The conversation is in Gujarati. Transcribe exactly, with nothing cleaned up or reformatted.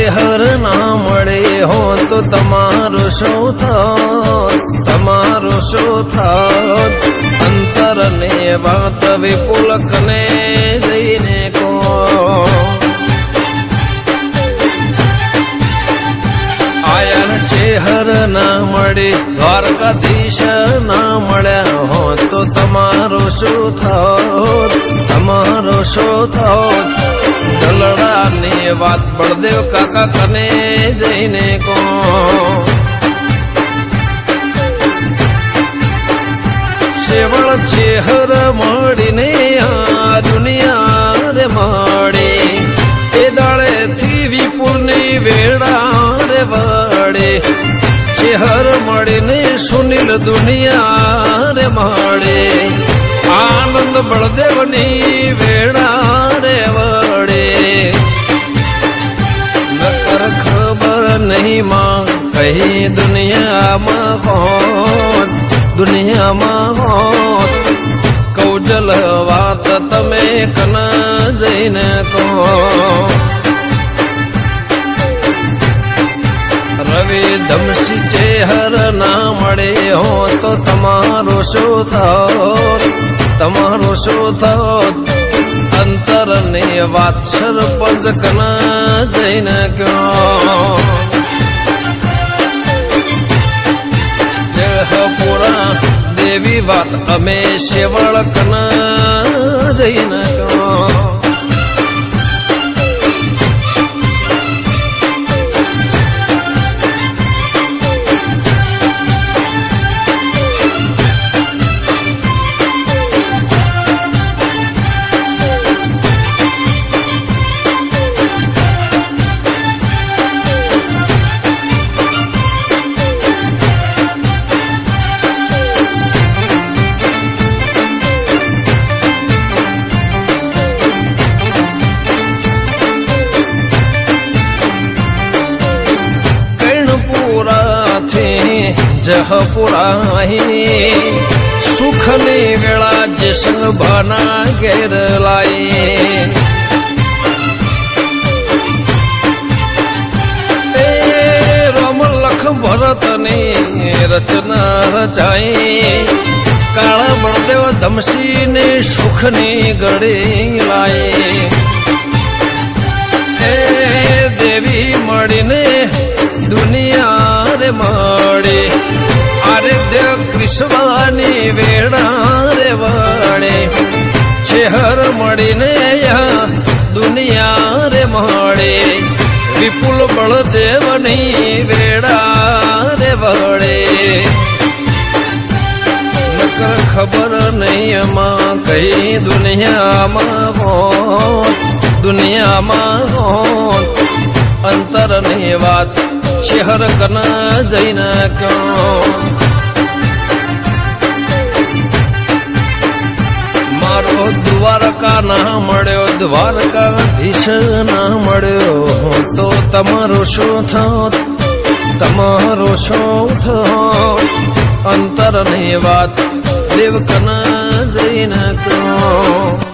ચેહર ના મળે હો તો તમારું શું થાત, તમારું શું થાત? અંતરને વાત વિપુલ કને જઈને કો, આયન ચેહર ના મળે, દ્વારકાધીશ ના મળ્યા હો તો તમારું શું થાત, તમારું શું થાત? દલડાની વાત બળદેવ કાકા કને જઈને કો, સેવળ ચેહર મળીને આ દુનિયા રે મળી, એ દાળે થી વિપુલની વેળા રે વડે, ચેહર મળીને સુનિલ દુનિયા રે મળે, આનંદ બળદેવની વેળા રે વડે, નકર ખબર નહીં માં કઈ દુનિયામાં હોત, દુનિયામાં હોત, કૌજલ વાત તમે કન જઈને કહો, રવિ ધમસી ચેહર ના મળે હો તો તમારું શું થાત, તમારું શું થાત? અંતરની વાત સરપંચ કન જઈને કહો, જયપુરા દેવી વાત અમે શેવળ કન જઈને કહો, જહપુરા સુખની વેળા જસંગ ભાના ઘેર લાઈ, એ રામ લખ ભરતની રચના રચાઈ, કાળા બળદેવ ધમસીને સુખની ગળી લાઈ, એ દેવી મળીને દુનિયા રે મળે, આરે દેવ કૃષ્ણની વેળા રે વડે, ચેહર મળીને દુનિયા રે મળે, વિપુલ બળદેવની વેળા રે વડે, નકર ખબર નહીં માં કઈ દુનિયામાં હોત, દુનિયામાં હોત, અંતરની વાત ચેહર કન જઈને કહો, મારો દ્વારકા ના મળ્યો, દ્વારકાધીશ ના મળ્યો તો તમારું શું થાત, તમારું શું થાત? અંતરની વાત દેવ કન જઈને કહો.